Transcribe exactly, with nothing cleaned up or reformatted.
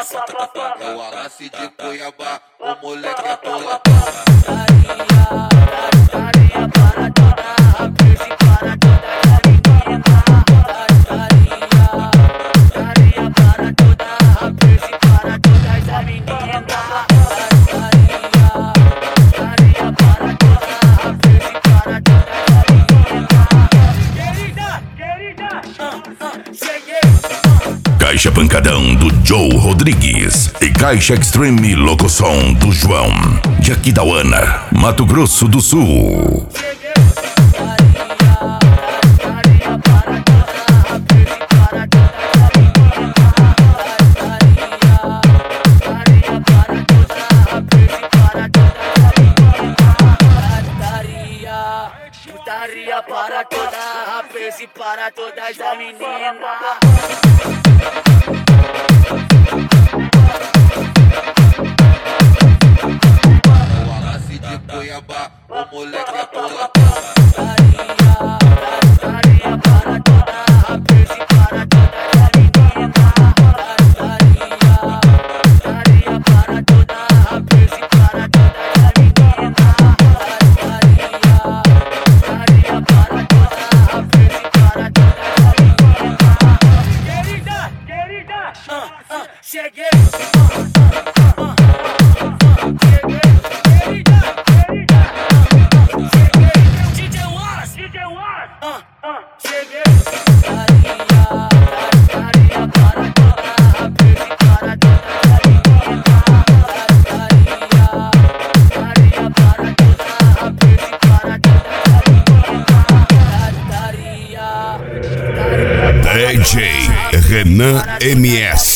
É o Alassi de Cuiabá, o moleque é tola. Daria para toda a vez e para todas as meninas. Daria para toda a vez e para todas as meninas. Daria para toda a vez e para todas as meninas. Querida, querida, uh, uh, cheguei. Caixa Pancadão do Joe Rodrigues e Caixa Extreme Locoção do João de Aquidauana, Mato Grosso do Sul. Daria para toda a vez e para todas as meninas. O Alassi de Cuiabá, o moleque é tola. Daria para toda a vez e para todas as meninas. Daria para toda a vez e para todas as meninas. Daria para toda a vez e para todas as meninas. Querida, querida, uh, uh, cheguei. D J Renan M S